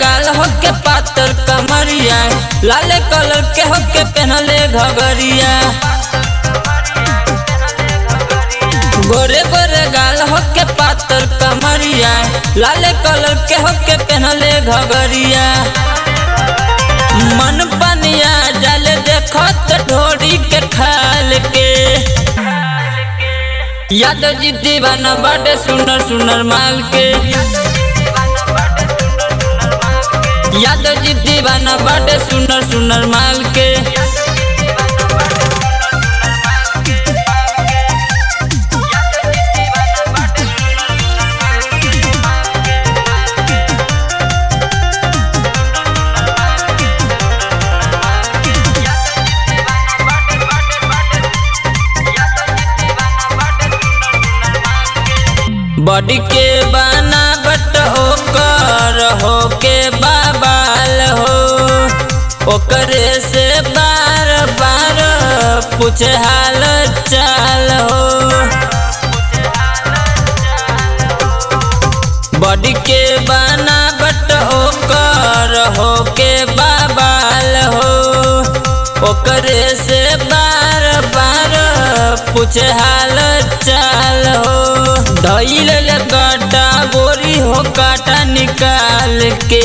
गाल होके पातर कमरिया, लाले कलर के होके पहनले घगरिया। गोरे गोरे गाल होके पातर कमरिया, लाले कलर के होके पहनले घगरिया। मन पनिया जल देखत ढोरी के खाल के, यादव जी दीवाना बाटे सुनर सुनर माल के। यादव जी दीवाना बाटे सुनर सुनर माल के। बॉडी के बनावट ओकर होके बाबाल हो, ओकरे से बार बार पूछे हाल चाल हो। बॉडी के बनावट ओकर होके बाबाल हो, ओकरे से बार बार पूछे हाल चाल हो। धइल काटा बोरी हो काटा निकाल के,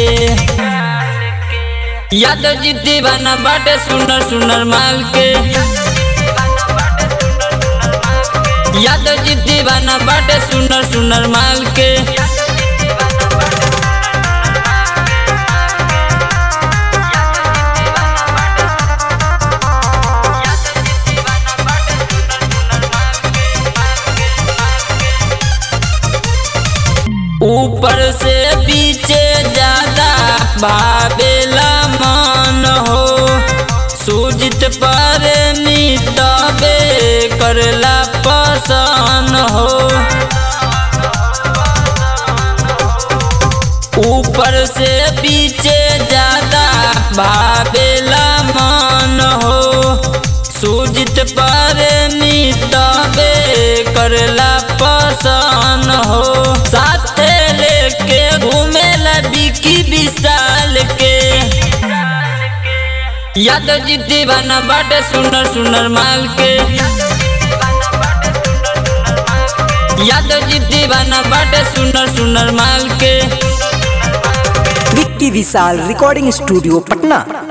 यादव जी दीवाना बाटे सुनर सुनर माल के। यादव जी दीवाना बाटे सुनर सुनर माल के। ऊपर से पीछे ज्यादा भावेला मन हो, सूजित पर मितबे करला पसंद हो। ऊपर से पीछे ज्यादा भावेला मन हो, सूजित पर मितबे करला पसंद हो। साथे लेके घूमेला बिकी विशाल के, यादव जी दीवाना बाटे सुनर सुनर माल के। यादव जी दीवाना बाटे सुनर सुनर माल के। Vicky Vishal recording studio Patna.